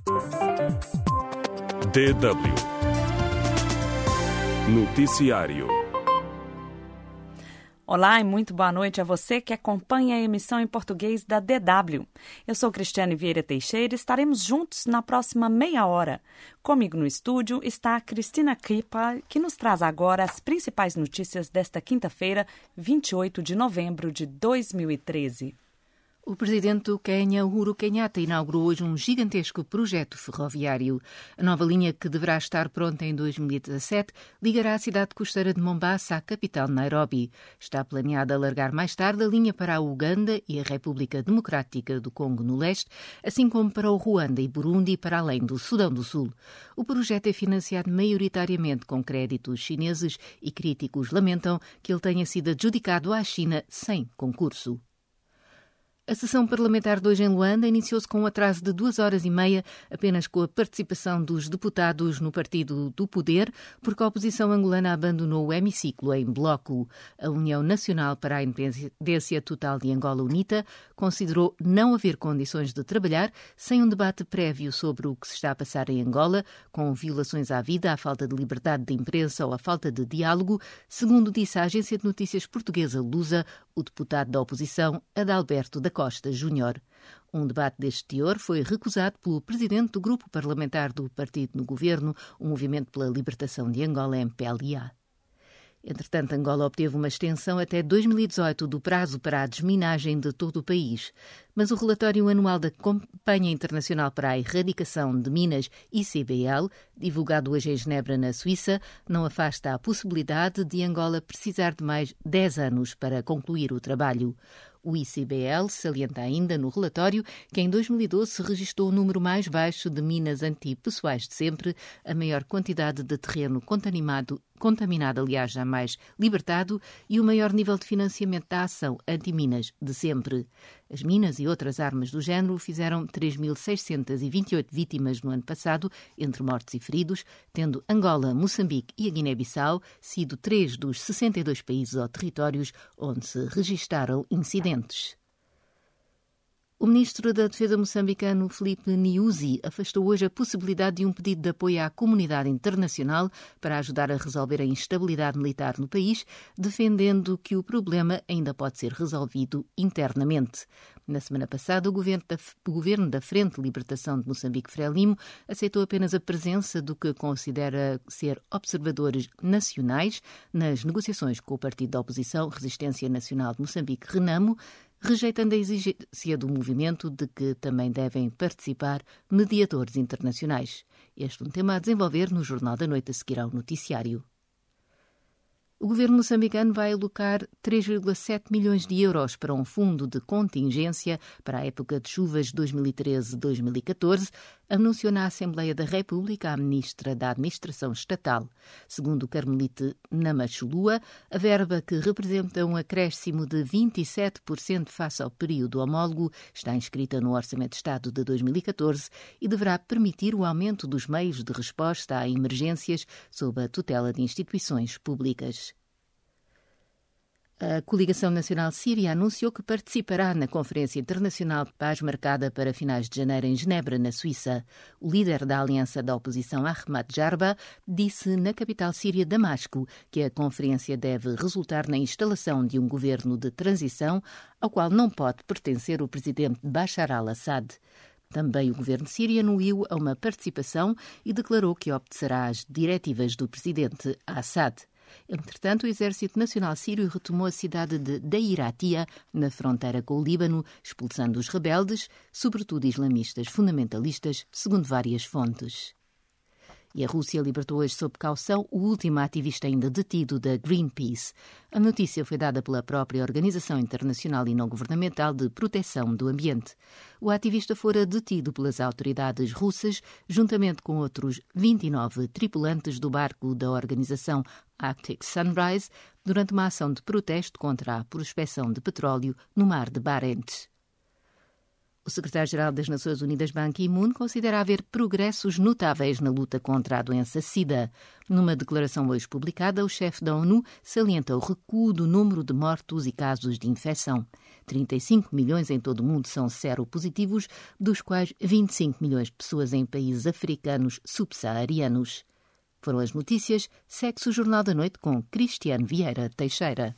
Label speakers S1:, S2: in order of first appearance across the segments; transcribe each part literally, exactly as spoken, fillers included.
S1: D W Noticiário.
S2: Olá e muito boa noite a você que acompanha a emissão em português da D W. Eu sou Cristiane Vieira Teixeira e estaremos juntos na próxima meia hora. Comigo no estúdio está a Cristina Kripa, que nos traz agora as principais notícias desta quinta-feira, vinte e oito de novembro de dois mil e treze.
S3: O presidente do Quênia, Uhuru Kenyatta, inaugurou hoje um gigantesco projeto ferroviário. A nova linha, que deverá estar pronta em dois mil e dezassete, ligará a cidade costeira de Mombasa à capital Nairobi. Está planeada alargar mais tarde a linha para a Uganda e a República Democrática do Congo no leste, assim como para o Ruanda e Burundi, para além do Sudão do Sul. O projeto é financiado maioritariamente com créditos chineses e críticos lamentam que ele tenha sido adjudicado à China sem concurso. A sessão parlamentar de hoje em Luanda iniciou-se com um atraso de duas horas e meia, apenas com a participação dos deputados no Partido do Poder, porque a oposição angolana abandonou o hemiciclo em bloco. A União Nacional para a Independência Total de Angola, UNITA, considerou não haver condições de trabalhar sem um debate prévio sobre o que se está a passar em Angola, com violações à vida, à falta de liberdade de imprensa ou à falta de diálogo, segundo disse a agência de notícias portuguesa Lusa, o deputado da oposição, Adalberto da Costa Júnior. Um debate deste teor foi recusado pelo presidente do grupo parlamentar do partido no governo, o Movimento pela Libertação de Angola, M P L A. Entretanto, Angola obteve uma extensão até dois mil e dezoito do prazo para a desminagem de todo o país. Mas o relatório anual da Companhia Internacional para a Erradicação de Minas, I C B L, divulgado hoje em Genebra, na Suíça, não afasta a possibilidade de Angola precisar de mais dez anos para concluir o trabalho. O I C B L salienta ainda no relatório que em dois mil e doze se registrou o número mais baixo de minas antipessoais de sempre, a maior quantidade de terreno contaminado, contaminado, aliás, jamais libertado, e o maior nível de financiamento da ação anti-minas de sempre. As minas e outras armas do género fizeram três mil seiscentas e vinte e oito vítimas no ano passado, entre mortos e feridos, tendo Angola, Moçambique e a Guiné-Bissau sido três dos sessenta e dois países ou territórios onde se registaram incidentes. O ministro da Defesa moçambicano, Filipe Nyusi, afastou hoje a possibilidade de um pedido de apoio à comunidade internacional para ajudar a resolver a instabilidade militar no país, defendendo que o problema ainda pode ser resolvido internamente. Na semana passada, o governo da, o governo da Frente de Libertação de Moçambique, Frelimo, aceitou apenas a presença do que considera ser observadores nacionais nas negociações com o partido da oposição Resistência Nacional de Moçambique, Renamo, rejeitando a exigência do movimento de que também devem participar mediadores internacionais. Este é um tema a desenvolver no Jornal da Noite a seguir ao noticiário. O governo moçambicano vai alocar três vírgula sete milhões de euros para um fundo de contingência para a época de chuvas dois mil e treze a dois mil e catorze, anunciou na Assembleia da República a ministra da Administração Estatal. Segundo o Carmelite Namachulua, a verba, que representa um acréscimo de vinte e sete por cento face ao período homólogo, está inscrita no Orçamento de Estado de dois mil e catorze e deverá permitir o aumento dos meios de resposta a emergências sob a tutela de instituições públicas. A Coligação Nacional Síria anunciou que participará na Conferência Internacional de Paz marcada para finais de janeiro em Genebra, na Suíça. O líder da Aliança da Oposição, Ahmad Jarba, disse na capital síria, Damasco, que a conferência deve resultar na instalação de um governo de transição ao qual não pode pertencer o presidente Bashar al-Assad. Também o governo sírio anuiu a uma participação e declarou que obedecerá às diretivas do presidente Assad. Entretanto, o Exército Nacional Sírio retomou a cidade de Deiratia, na fronteira com o Líbano, expulsando os rebeldes, sobretudo islamistas fundamentalistas, segundo várias fontes. E a Rússia libertou hoje sob caução o último ativista ainda detido da Greenpeace. A notícia foi dada pela própria Organização Internacional e Não Governamental de Proteção do Ambiente. O ativista fora detido pelas autoridades russas, juntamente com outros vinte e nove tripulantes do barco da organização Arctic Sunrise, durante uma ação de protesto contra a prospecção de petróleo no mar de Barents. O secretário-geral das Nações Unidas, Ban Ki-moon, considera haver progressos notáveis na luta contra a doença SIDA. Numa declaração hoje publicada, o chefe da ONU salienta o recuo do número de mortos e casos de infecção. trinta e cinco milhões em todo o mundo são seropositivos, dos quais vinte e cinco milhões de pessoas em países africanos subsaarianos. Foram as notícias. Segue-se o Jornal da Noite com Cristiane Vieira Teixeira.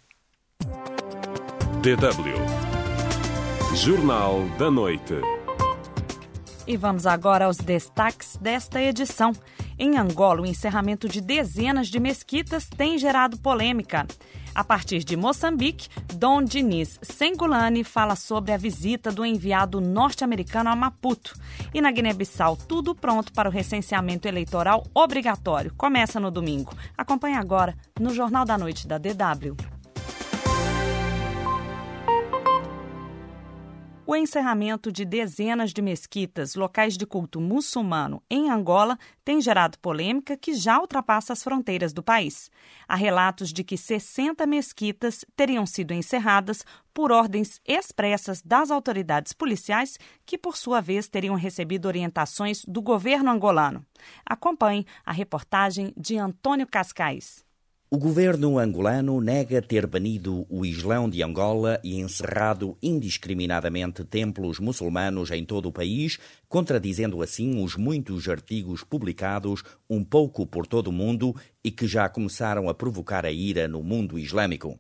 S1: D W Jornal da Noite.
S2: E vamos agora aos destaques desta edição. Em Angola, o encerramento de dezenas de mesquitas tem gerado polêmica. A partir de Moçambique, Dom Diniz Sengulani fala sobre a visita do enviado norte-americano a Maputo. E na Guiné-Bissau, tudo pronto para o recenseamento eleitoral obrigatório. Começa no domingo. Acompanhe agora no Jornal da Noite da D W. O encerramento de dezenas de mesquitas, locais de culto muçulmano, em Angola, tem gerado polêmica que já ultrapassa as fronteiras do país. Há relatos de que sessenta mesquitas teriam sido encerradas por ordens expressas das autoridades policiais, que, por sua vez, teriam recebido orientações do governo angolano. Acompanhe a reportagem de Antônio Cascais.
S4: O governo angolano nega ter banido o Islão de Angola e encerrado indiscriminadamente templos muçulmanos em todo o país, contradizendo assim os muitos artigos publicados um pouco por todo o mundo e que já começaram a provocar a ira no mundo islâmico.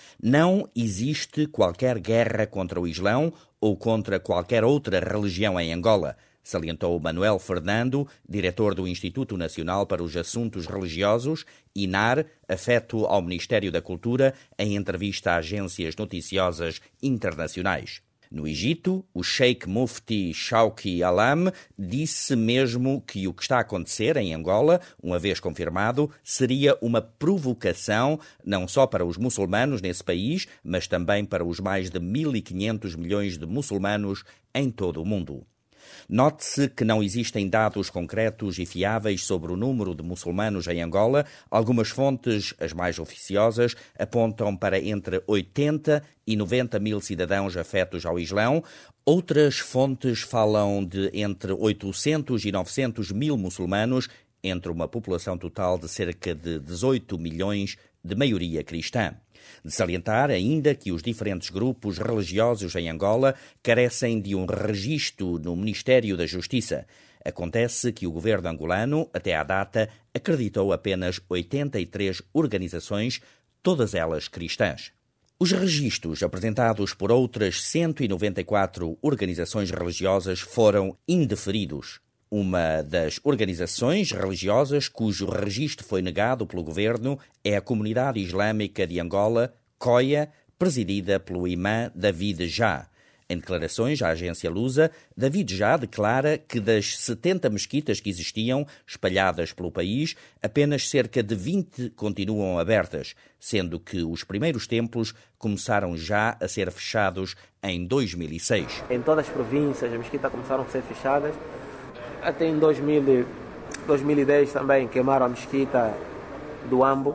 S4: Não existe qualquer guerra contra o Islão ou contra qualquer outra religião em Angola, salientou Manuel Fernando, diretor do Instituto Nacional para os Assuntos Religiosos, I N A R, afeto ao Ministério da Cultura, em entrevista a agências noticiosas internacionais. No Egito, o Sheikh Mufti Shawki Alam disse mesmo que o que está a acontecer em Angola, uma vez confirmado, seria uma provocação não só para os muçulmanos nesse país, mas também para os mais de mil e quinhentos milhões de muçulmanos em todo o mundo. Note-se que não existem dados concretos e fiáveis sobre o número de muçulmanos em Angola. Algumas fontes, as mais oficiosas, apontam para entre oitenta e noventa mil cidadãos afetos ao Islão. Outras fontes falam de entre oitocentos e novecentos mil muçulmanos, entre uma população total de cerca de dezoito milhões de maioria cristã. De salientar ainda que os diferentes grupos religiosos em Angola carecem de um registro no Ministério da Justiça. Acontece que o governo angolano, até à data, acreditou apenas oitenta e três organizações, todas elas cristãs. Os registros apresentados por outras cento e noventa e quatro organizações religiosas foram indeferidos. Uma das organizações religiosas cujo registro foi negado pelo governo é a Comunidade Islâmica de Angola, COIA, presidida pelo imã David Já. Em declarações à agência Lusa, David Já declara que das setenta mesquitas que existiam, espalhadas pelo país, apenas cerca de vinte continuam abertas, sendo que os primeiros templos começaram já a ser fechados em dois mil e seis.
S5: Em todas as províncias, as mesquitas começaram a ser fechadas. Até em dois mil, dois mil e dez também queimaram a mesquita do Ambo.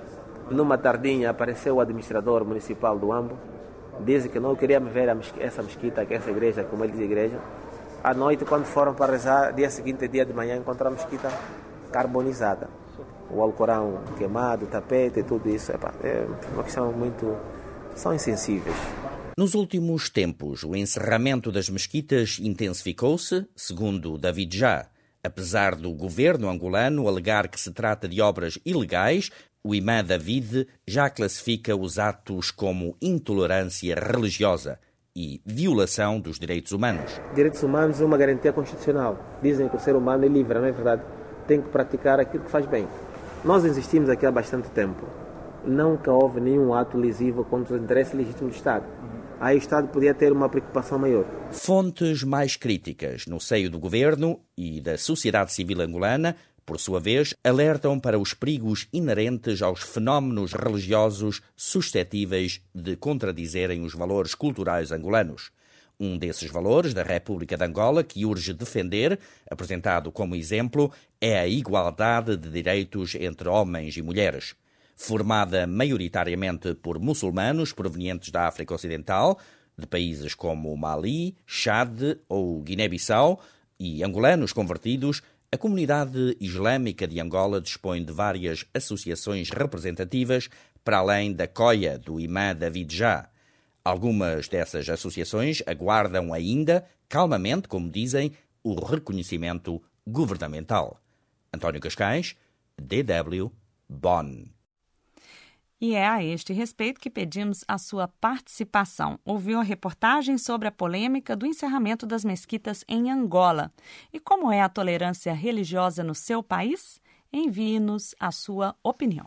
S5: Numa tardinha apareceu o administrador municipal do Ambo. Disse que não queria ver a mesquita, essa mesquita, que essa igreja, como ele diz igreja. À noite, quando foram para rezar, dia seguinte, dia de manhã, encontraram a mesquita carbonizada. O Alcorão queimado, o tapete e tudo isso. É uma questão muito... são insensíveis.
S4: Nos últimos tempos, o encerramento das mesquitas intensificou-se, segundo David Já. Apesar do governo angolano alegar que se trata de obras ilegais, o imã David já classifica os atos como intolerância religiosa e violação dos direitos humanos.
S5: Direitos humanos é uma garantia constitucional. Dizem que o ser humano é livre, não é verdade? Tem que praticar aquilo que faz bem. Nós existimos aqui há bastante tempo. Nunca houve nenhum ato lesivo contra o interesse legítimo do Estado. Aí o Estado podia ter uma preocupação maior.
S4: Fontes mais críticas no seio do governo e da sociedade civil angolana, por sua vez, alertam para os perigos inerentes aos fenómenos religiosos suscetíveis de contradizerem os valores culturais angolanos. Um desses valores da República de Angola, que urge defender, apresentado como exemplo, é a igualdade de direitos entre homens e mulheres. Formada maioritariamente por muçulmanos provenientes da África Ocidental, de países como Mali, Chad ou Guiné-Bissau e angolanos convertidos, a comunidade islâmica de Angola dispõe de várias associações representativas para além da coia do imã David Já. Algumas dessas associações aguardam ainda, calmamente, como dizem, o reconhecimento governamental. António Cascais, D W, Bonn.
S2: E é a este respeito que pedimos a sua participação. Ouviu a reportagem sobre a polêmica do encerramento das mesquitas em Angola. E como é a tolerância religiosa no seu país? Envie-nos a sua opinião.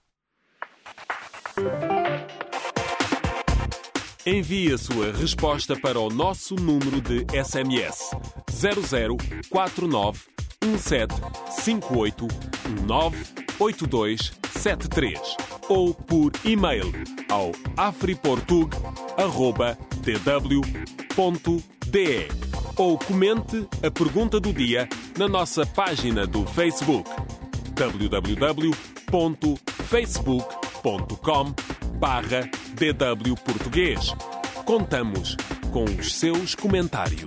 S1: Envie a sua resposta para o nosso número de S M S zero zero quatro nove um sete cinco oito nove oito dois sete três ou por e-mail ao afriportug arroba d w ponto d e ou comente a pergunta do dia na nossa página do Facebook w w w ponto facebook ponto com barra d w português. Contamos com os seus comentários.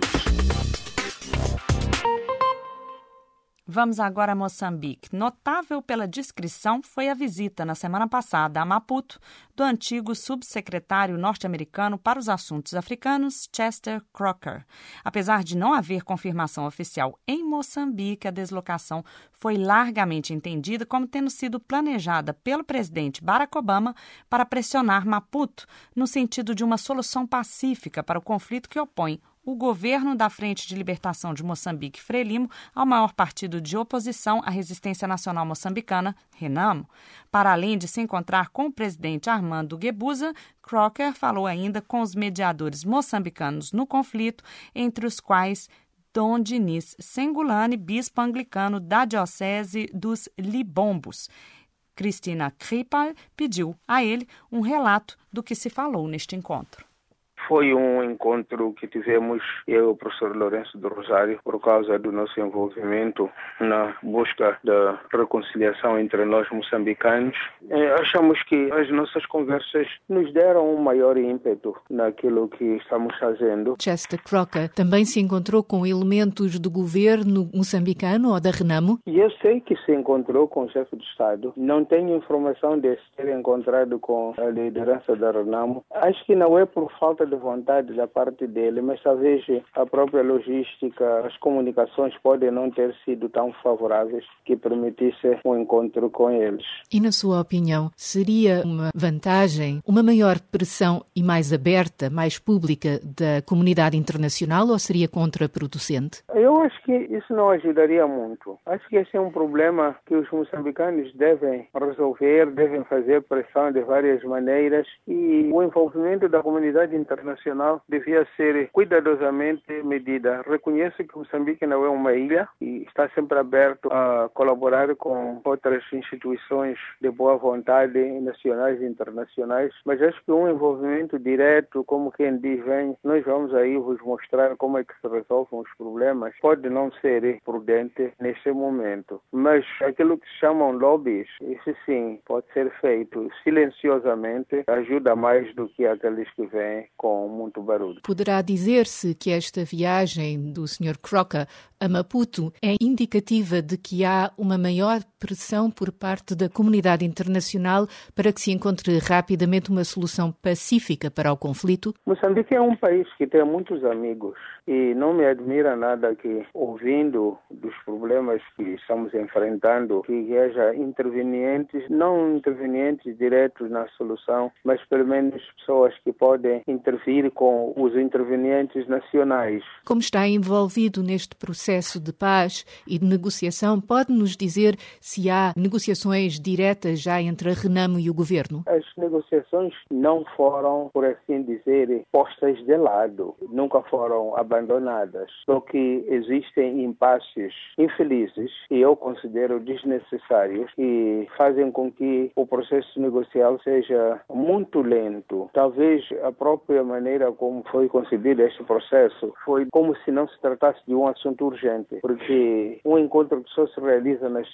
S2: Vamos agora a Moçambique. Notável pela discrição foi a visita na semana passada a Maputo do antigo subsecretário norte-americano para os assuntos africanos, Chester Crocker. Apesar de não haver confirmação oficial em Moçambique, a deslocação foi largamente entendida como tendo sido planejada pelo presidente Barack Obama para pressionar Maputo no sentido de uma solução pacífica para o conflito que opõe o governo da Frente de Libertação de Moçambique, Frelimo, ao maior partido de oposição à Resistência Nacional Moçambicana, Renamo. Para além de se encontrar com o presidente Armando Guebuza, Crocker falou ainda com os mediadores moçambicanos no conflito, entre os quais Dom Diniz Sengulane, bispo anglicano da Diocese dos Libombos. Cristina Kripal pediu a ele um relato do que se falou neste encontro.
S6: Foi um encontro que tivemos, eu e o professor Lourenço do Rosário, por causa do nosso envolvimento na busca da reconciliação entre nós moçambicanos. Achamos que as nossas conversas nos deram um maior ímpeto naquilo que estamos fazendo.
S3: Chester Crocker também se encontrou com elementos do governo moçambicano ou da Renamo?
S6: E eu sei que se encontrou com o chefe de Estado. Não tenho informação de se ter encontrado com a liderança da Renamo. Acho que não é por falta de vontade da parte dele, mas talvez a própria logística, as comunicações podem não ter sido tão favoráveis que permitisse um encontro com eles.
S3: E na sua opinião, seria uma vantagem, uma maior pressão e mais aberta, mais pública da comunidade internacional ou seria contraproducente?
S6: Eu acho que isso não ajudaria muito. Acho que esse é um problema que os moçambicanos devem resolver, devem fazer pressão de várias maneiras e o envolvimento da comunidade internacional nacional devia ser cuidadosamente medida. Reconheço que Moçambique não é uma ilha e está sempre aberto a colaborar com outras instituições de boa vontade, nacionais e internacionais, mas acho que um envolvimento direto, como quem diz, vem, nós vamos aí vos mostrar como é que se resolvem os problemas, pode não ser prudente neste momento. Mas aquilo que se chamam lobbies, isso sim pode ser feito silenciosamente, ajuda mais do que aqueles que vêm com muito barulho.
S3: Poderá dizer-se que esta viagem do senhor Crocker a Maputo é indicativa de que há uma maior pressão por parte da comunidade internacional para que se encontre rapidamente uma solução pacífica para o conflito?
S6: Moçambique é um país que tem muitos amigos e não me admira nada que, ouvindo dos problemas que estamos enfrentando, que haja intervenientes, não intervenientes diretos na solução, mas pelo menos pessoas que podem intervir com os intervenientes nacionais.
S3: Como está envolvido neste processo de paz e de negociação, pode-nos dizer se há negociações diretas já entre a Renamo e o governo?
S6: As negociações não foram, por assim dizer, postas de lado, nunca foram abandonadas. Só que existem impasses infelizes e eu considero desnecessários e fazem com que o processo negocial seja muito lento. Talvez a própria maneira como foi concebido este processo foi como se não se tratasse de um assunto urgente, porque um encontro que só se realiza nas segundas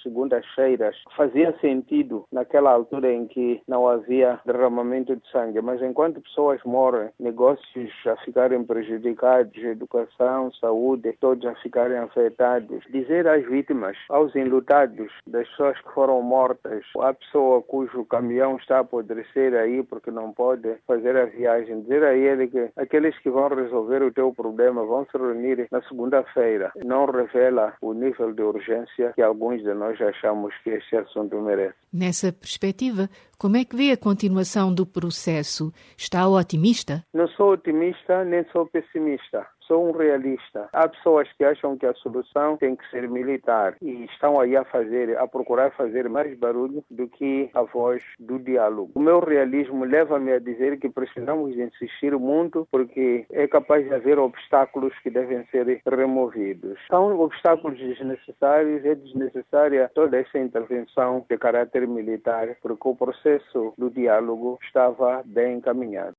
S6: trincheiras fazia sentido naquela altura em que não havia derramamento de sangue, mas enquanto pessoas morrem, negócios a ficarem prejudicados, educação, saúde, todos a ficarem afetados, dizer às vítimas, aos enlutados, das pessoas que foram mortas, a pessoa cujo caminhão está a apodrecer aí porque não pode fazer a viagem, dizer a ele que aqueles que vão resolver o teu problema vão se reunir na segunda-feira. Não revela o nível de urgência que alguns de nós achamos que este assunto merece.
S3: Nessa perspectiva, como é que vê a continuação do processo? Está otimista?
S6: Não sou otimista nem sou pessimista. Sou um realista. Há pessoas que acham que a solução tem que ser militar e estão aí a fazer, a procurar fazer mais barulho do que a voz do diálogo. O meu realismo leva-me a dizer que precisamos insistir muito porque é capaz de haver obstáculos que devem ser removidos. São obstáculos desnecessários, é desnecessária toda essa intervenção de caráter militar porque o processo do diálogo estava bem encaminhado.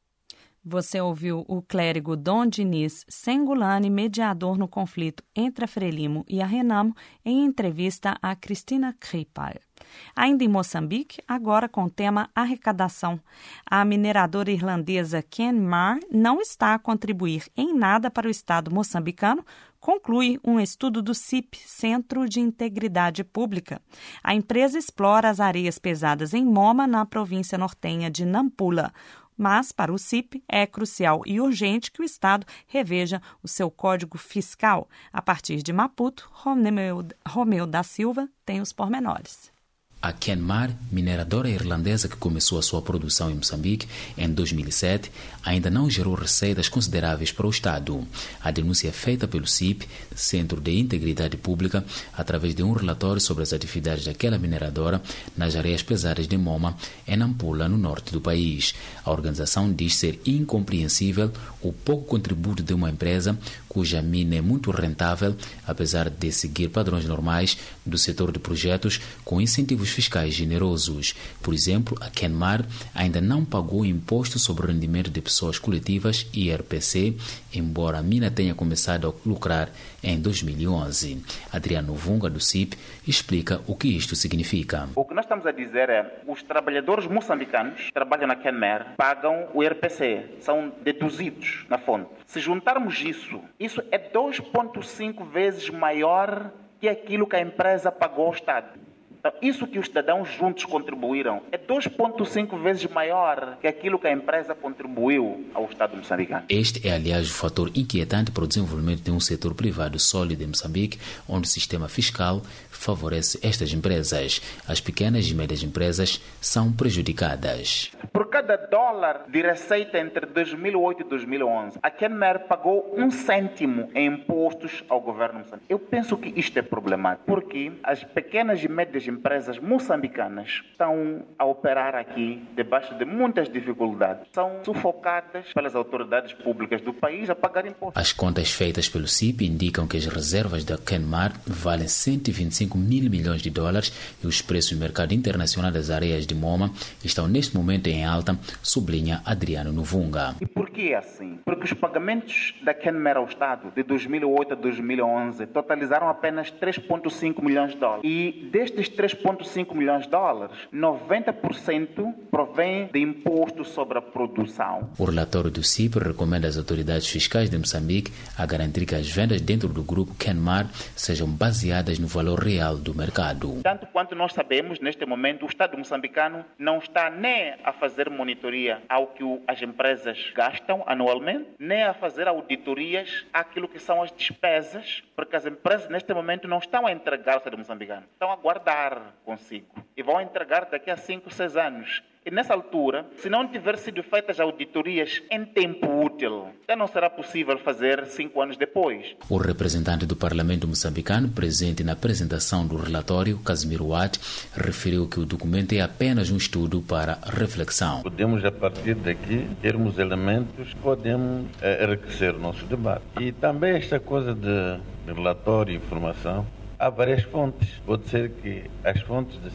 S2: Você ouviu o clérigo Dom Diniz Sengulani, mediador no conflito entre a Frelimo e a Renamo, em entrevista a Cristina Kripal. Ainda em Moçambique, agora com o tema arrecadação. A mineradora irlandesa Kenmare não está a contribuir em nada para o Estado moçambicano, conclui um estudo do C I P, Centro de Integridade Pública. A empresa explora as areias pesadas em Moma, na província nortenha de Nampula. Mas, para o C I P, é crucial e urgente que o Estado reveja o seu código fiscal. A partir de Maputo, Romeu, Romeu da Silva tem os pormenores.
S7: A Kenmare, mineradora irlandesa que começou a sua produção em Moçambique em dois mil e sete, ainda não gerou receitas consideráveis para o Estado. A denúncia é feita pelo C I P, Centro de Integridade Pública, através de um relatório sobre as atividades daquela mineradora nas areias pesadas de Moma, em Nampula, no norte do país. A organização diz ser incompreensível o pouco contributo de uma empresa cuja mina é muito rentável, apesar de seguir padrões normais do setor de projetos com incentivos fiscais generosos. Por exemplo, a Kenmare ainda não pagou imposto sobre o rendimento de pessoas coletivas, I R P C, embora a mina tenha começado a lucrar em dois mil e onze. Adriano Vunga, do C I P, explica o que isto significa.
S8: O que nós estamos a dizer é os trabalhadores moçambicanos que trabalham na Kenmare pagam o I R P C, são deduzidos na fonte. Se juntarmos isso, isso é dois vírgula cinco vezes maior que aquilo que a empresa pagou ao Estado. Então, isso que os cidadãos juntos contribuíram é dois vírgula cinco vezes maior que aquilo que a empresa contribuiu ao Estado moçambicano.
S7: Este é, aliás, o fator inquietante para o desenvolvimento de um setor privado sólido em Moçambique, onde o sistema fiscal favorece estas empresas. As pequenas e médias empresas são prejudicadas.
S8: Por cada dólar de receita entre dois mil e oito e dois mil e onze, a Kenmare pagou um cêntimo em impostos ao governo moçambicano. Eu penso que isto é problemático, porque as pequenas e médias empresas moçambicanas estão a operar aqui debaixo de muitas dificuldades. São sufocadas pelas autoridades públicas do país a pagar impostos.
S7: As contas feitas pelo C I P indicam que as reservas da Kenmare valem cento e vinte e cinco mil milhões de dólares e os preços no mercado internacional das areias de Moma estão neste momento em alta, sublinha Adriano Novunga.
S8: E por que é assim? Porque os pagamentos da Kenmare ao Estado de dois mil e oito a dois mil e onze totalizaram apenas três vírgula cinco milhões de dólares. E destes três vírgula cinco milhões de dólares, noventa por cento provém de imposto sobre a produção.
S7: O relatório do C I P recomenda às autoridades fiscais de Moçambique a garantir que as vendas dentro do grupo Kenmare sejam baseadas no valor real do mercado.
S8: Tanto quanto nós sabemos, neste momento, o Estado moçambicano não está nem a fazer monitoria ao que as empresas gastam anualmente, nem a fazer auditorias àquilo que são as despesas, porque as empresas, neste momento, não estão a entregar ao Estado moçambicano, estão a guardar consigo e vão entregar daqui a cinco, seis anos. E nessa altura, se não tiver sido feitas auditorias em tempo útil, já não será possível fazer cinco anos depois.
S7: O representante do Parlamento moçambicano, presente na apresentação do relatório, Casimiro Watt, referiu que o documento é apenas um estudo para reflexão.
S9: Podemos, a partir daqui, termos elementos que podemos é, enriquecer o nosso debate. E também esta coisa de relatório e informação, há várias fontes. Pode ser que as fontes de C I P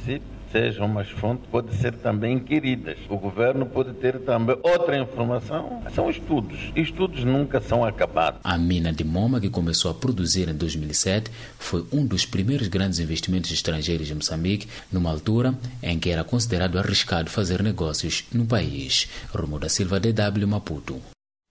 S9: sejam umas fontes, podem ser também inquiridas. O governo pode ter também outra informação. São estudos. Estudos nunca são acabados.
S7: A mina de Moma, que começou a produzir em dois mil e sete, foi um dos primeiros grandes investimentos estrangeiros em Moçambique, numa altura em que era considerado arriscado fazer negócios no país. Romo da Silva, D W, Maputo.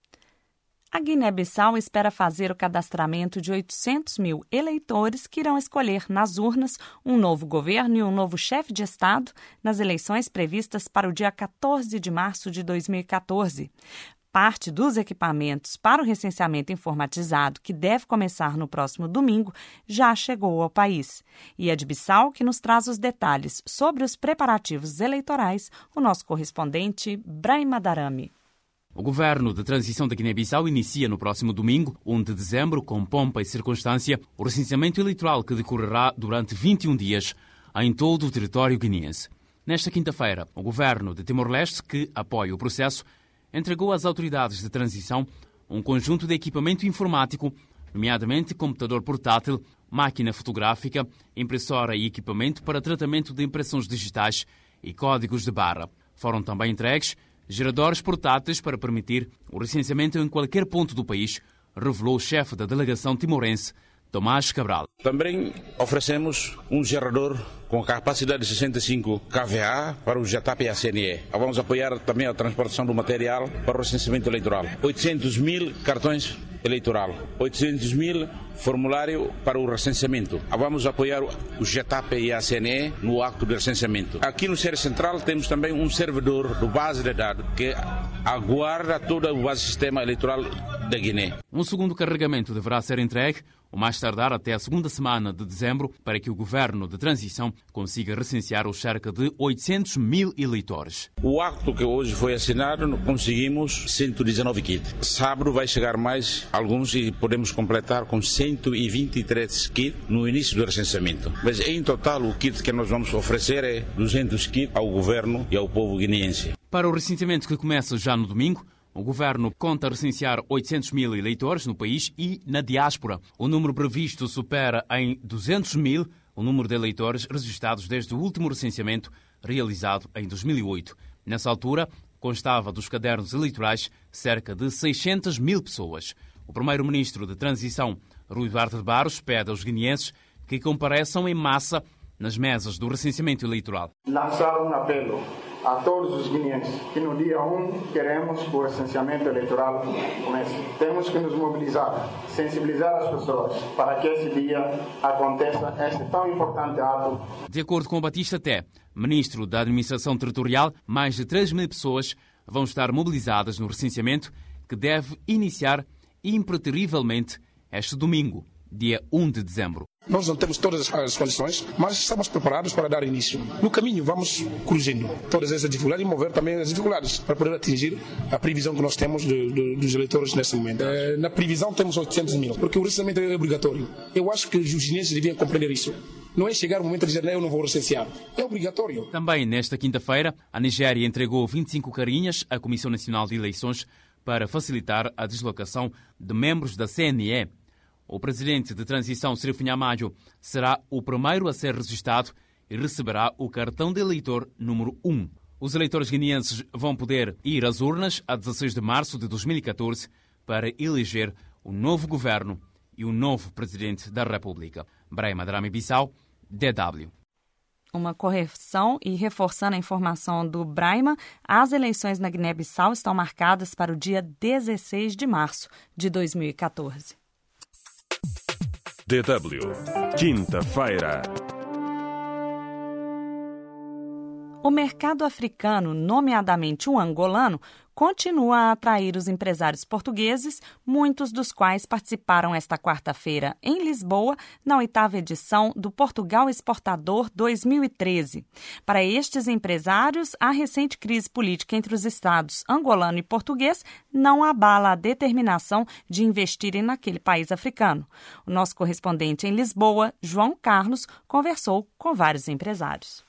S2: A Guiné-Bissau espera fazer o cadastramento de oitocentos mil eleitores que irão escolher nas urnas um novo governo e um novo chefe de Estado nas eleições previstas para o dia quatorze de março de dois mil e quatorze. Parte dos equipamentos para o recenseamento informatizado, que deve começar no próximo domingo, já chegou ao país. E é de Bissau que nos traz os detalhes sobre os preparativos eleitorais o nosso correspondente Braima Darame.
S10: O governo de transição da Guiné-Bissau inicia no próximo domingo, um de dezembro, com pompa e circunstância, o recenseamento eleitoral que decorrerá durante vinte e um dias em todo o território guineense. Nesta quinta-feira, o governo de Timor-Leste, que apoia o processo, entregou às autoridades de transição um conjunto de equipamento informático, nomeadamente computador portátil, máquina fotográfica, impressora e equipamento para tratamento de impressões digitais e códigos de barra. Foram também entregues geradores portáteis para permitir o recenseamento em qualquer ponto do país, revelou o chefe da delegação timorense, Tomás Cabral.
S11: Também oferecemos um gerador com capacidade de sessenta e cinco kVA para o J T A P e a C N E. Vamos apoiar também a transportação do material para o recenseamento eleitoral. oitocentos mil cartões eleitoral, oitocentos mil formulário para o recenseamento. Vamos apoiar o J T A P e a C N E no acto de recenseamento. Aqui no Sede Central temos também um servidor do base de dados que aguarda todo o base sistema eleitoral da Guiné.
S10: Um segundo carregamento deverá ser entregue o mais tardar até a segunda semana de dezembro, para que o governo de transição consiga recensear os cerca de oitocentos mil eleitores.
S11: O acto que hoje foi assinado, conseguimos cento e dezenove kits. Sábado vai chegar mais alguns e podemos completar com cento e vinte e três kits no início do recenseamento. Mas em total o kit que nós vamos oferecer é duzentos kits ao governo e ao povo guineense.
S10: Para o recenseamento que começa já no domingo, o governo conta recensear oitocentos mil eleitores no país e na diáspora. O número previsto supera em duzentos mil o número de eleitores registrados desde o último recenseamento realizado em dois mil e oito. Nessa altura, constava dos cadernos eleitorais cerca de seiscentas mil pessoas. O primeiro-ministro de transição, Rui Duarte de Barros, pede aos guineenses que compareçam em massa nas mesas do recenseamento eleitoral.
S12: Lançar um apelo a todos os guineenses que no dia um queremos que o recenseamento eleitoral comece. Temos que nos mobilizar, sensibilizar as pessoas para que esse dia aconteça este tão importante ato.
S10: De acordo com Batista Té, ministro da Administração Territorial, mais de três mil pessoas vão estar mobilizadas no recenseamento que deve iniciar impreterivelmente este domingo, dia um de dezembro.
S13: Nós não temos todas as condições, mas estamos preparados para dar início. No caminho vamos corrigindo todas essas dificuldades e mover também as dificuldades para poder atingir a previsão que nós temos de, de, dos eleitores neste momento. É, na previsão temos oitocentos mil, porque o recenseamento é obrigatório. Eu acho que os guineenses deviam compreender isso. Não é chegar o momento de dizer, eu não vou recensear. É obrigatório.
S10: Também nesta quinta-feira, a Nigéria entregou vinte e cinco carinhas à Comissão Nacional de Eleições para facilitar a deslocação de membros da C N E. O presidente de transição, Sirif Nhamadio, será o primeiro a ser registrado e receberá o cartão de eleitor número um. Os eleitores guineenses vão poder ir às urnas a dezasseis de março de dois mil e catorze para eleger o novo governo e o novo presidente da República. Braima Darame, Bissau, D W.
S2: Uma correção e reforçando a informação do Braima, as eleições na Guiné-Bissau estão marcadas para o dia dezesseis de março de dois mil e catorze.
S1: D W, quinta-feira.
S2: O mercado africano, nomeadamente o angolano, continua a atrair os empresários portugueses, muitos dos quais participaram esta quarta-feira em Lisboa, na oitava edição do Portugal Exportador dois mil e treze. Para estes empresários, a recente crise política entre os estados angolano e português não abala a determinação de investirem naquele país africano. O nosso correspondente em Lisboa, João Carlos, conversou com vários empresários.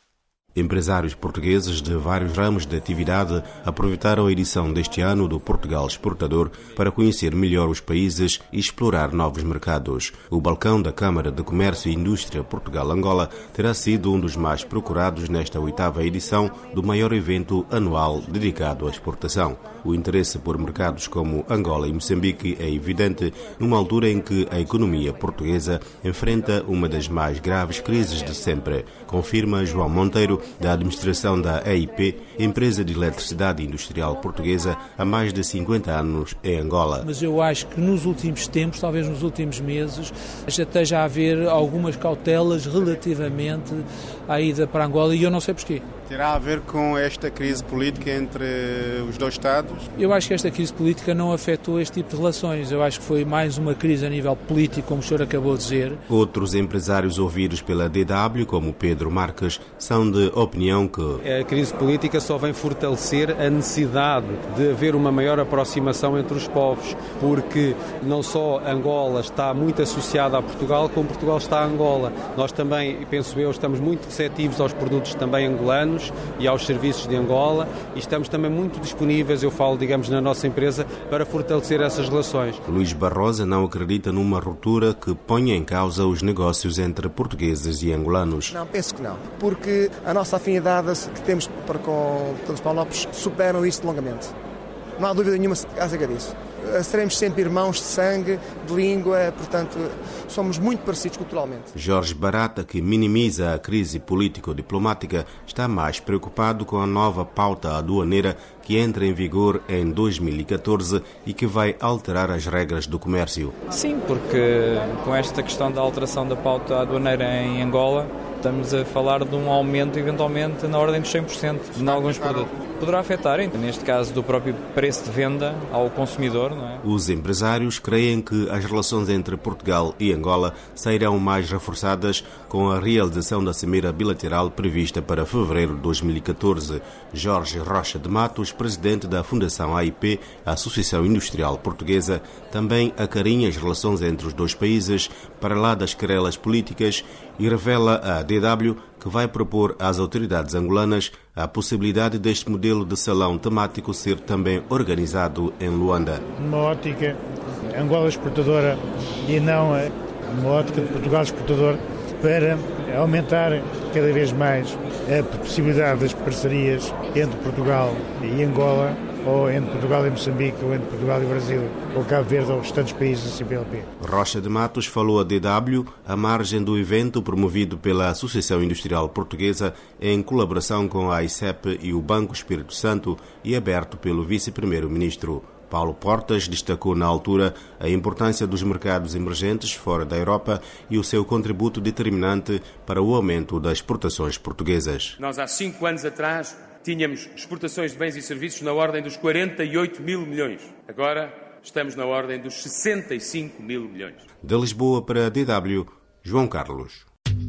S14: Empresários portugueses de vários ramos de atividade aproveitaram a edição deste ano do Portugal Exportador para conhecer melhor os países e explorar novos mercados. O balcão da Câmara de Comércio e Indústria Portugal-Angola terá sido um dos mais procurados nesta oitava edição do maior evento anual dedicado à exportação. O interesse por mercados como Angola e Moçambique é evidente numa altura em que a economia portuguesa enfrenta uma das mais graves crises de sempre, confirma João Monteiro, da administração da E I P, empresa de eletricidade industrial portuguesa, há mais de cinquenta anos em Angola.
S15: Mas eu acho que nos últimos tempos, talvez nos últimos meses, já esteja a haver algumas cautelas relativamente à ida para Angola e eu não sei porquê.
S16: Terá a ver com esta crise política entre os dois Estados?
S15: Eu acho que esta crise política não afetou este tipo de relações. Eu acho que foi mais uma crise a nível político, como o senhor acabou de dizer.
S14: Outros empresários ouvidos pela D W, como Pedro Marques, são de opinião que
S17: a crise política só vem fortalecer a necessidade de haver uma maior aproximação entre os povos, porque não só Angola está muito associada a Portugal, como Portugal está a Angola. Nós também, penso eu, estamos muito receptivos aos produtos também angolanos e aos serviços de Angola e estamos também muito disponíveis, eu falo, digamos, na nossa empresa, para fortalecer essas relações.
S14: Luís Barrosa não acredita numa ruptura que ponha em causa os negócios entre portugueses e angolanos.
S18: Não, penso que não, porque a nossa afinidade que temos para com todos os Paulo Lopes superam isso longamente. Não há dúvida nenhuma acerca disso. Seremos sempre irmãos de sangue, de língua, portanto, somos muito parecidos culturalmente.
S14: Jorge Barata, que minimiza a crise político-diplomática, está mais preocupado com a nova pauta aduaneira que entra em vigor em dois mil e catorze e que vai alterar as regras do comércio.
S19: Sim, porque com esta questão da alteração da pauta aduaneira em Angola, estamos a falar de um aumento, eventualmente, na ordem dos cem por cento em alguns produtos. Poderá afetar, neste caso, do próprio preço de venda ao consumidor, não é?
S14: Os empresários creem que as relações entre Portugal e Angola sairão mais reforçadas com a realização da cimeira bilateral prevista para fevereiro de dois mil e catorze. Jorge Rocha de Matos, presidente da Fundação A I P, Associação Industrial Portuguesa, também acarinha as relações entre os dois países para lá das querelas políticas e revela à D W que vai propor às autoridades angolanas a possibilidade deste modelo de salão temático ser também organizado em Luanda.
S20: Uma ótica Angola exportadora e não uma ótica de Portugal exportador, para aumentar cada vez mais a possibilidade das parcerias entre Portugal e Angola, ou entre Portugal e Moçambique, ou entre Portugal e Brasil, ou Cabo Verde, ou restantes países da C P L P.
S14: Rocha de Matos falou à D W à margem do evento promovido pela Associação Industrial Portuguesa em colaboração com a I C E P e o Banco Espírito Santo e aberto pelo vice-primeiro-ministro. Paulo Portas destacou na altura a importância dos mercados emergentes fora da Europa e o seu contributo determinante para o aumento das exportações portuguesas.
S21: Nós há cinco anos atrás tínhamos exportações de bens e serviços na ordem dos quarenta e oito mil milhões. Agora estamos na ordem dos sessenta e cinco mil milhões.
S14: De Lisboa para a D W, João Carlos.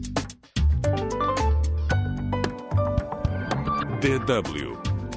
S1: D W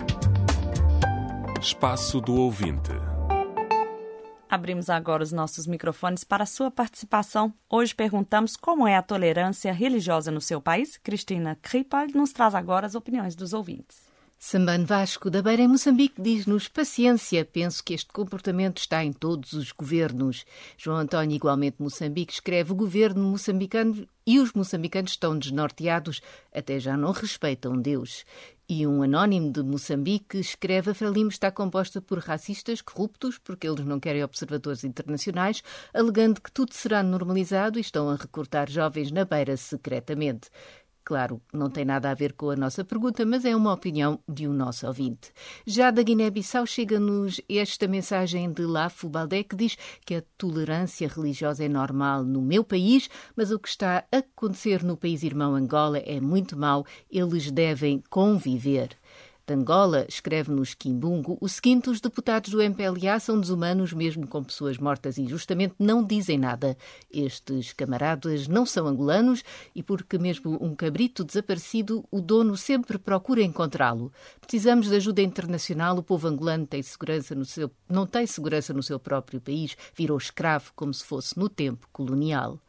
S1: Espaço do Ouvinte.
S2: Abrimos agora os nossos microfones para a sua participação. Hoje perguntamos como é a tolerância religiosa no seu país. Cristina Kripal nos traz agora as opiniões dos ouvintes.
S3: Sambano Vasco, da Beira, em Moçambique, diz-nos paciência. Penso que este comportamento está em todos os governos. João António, igualmente Moçambique, escreve: o governo moçambicano e os moçambicanos estão desnorteados, até já não respeitam Deus. E um anónimo de Moçambique escreve: a Frelimo está composta por racistas corruptos, porque eles não querem observadores internacionais, alegando que tudo será normalizado e estão a recrutar jovens na Beira secretamente. Claro, não tem nada a ver com a nossa pergunta, mas é uma opinião de um nosso ouvinte. Já da Guiné-Bissau chega-nos esta mensagem de Lafo Baldé, que diz que a tolerância religiosa é normal no meu país, mas o que está a acontecer no país irmão Angola é muito mau, eles devem conviver. De Angola, escreve-nos Quimbungo o seguinte: os deputados do M P L A são desumanos, mesmo com pessoas mortas injustamente, não dizem nada. Estes camaradas não são angolanos e porque mesmo um cabrito desaparecido, o dono sempre procura encontrá-lo. Precisamos de ajuda internacional, o povo angolano tem segurança no seu, não tem segurança no seu próprio país, virou escravo como se fosse no tempo colonial.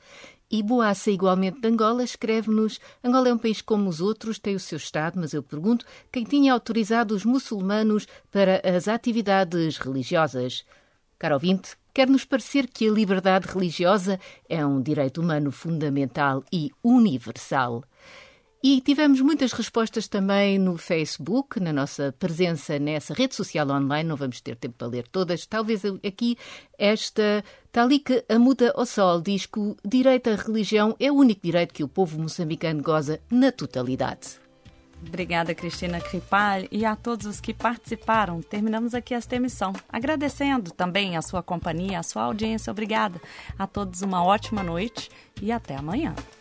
S3: E Boassa, igualmente de Angola, escreve-nos: Angola é um país como os outros, tem o seu Estado, mas eu pergunto quem tinha autorizado os muçulmanos para as atividades religiosas. Caro ouvinte, quer-nos parecer que a liberdade religiosa é um direito humano fundamental e universal. E tivemos muitas respostas também no Facebook, na nossa presença nessa rede social online. Não vamos ter tempo para ler todas. Talvez aqui esta Talika Amuda Ossol diz que o direito à religião é o único direito que o povo moçambicano goza na totalidade.
S2: Obrigada, Cristina Cripal, e a todos os que participaram. Terminamos aqui esta emissão, agradecendo também a sua companhia, a sua audiência. Obrigada. A todos uma ótima noite e até amanhã.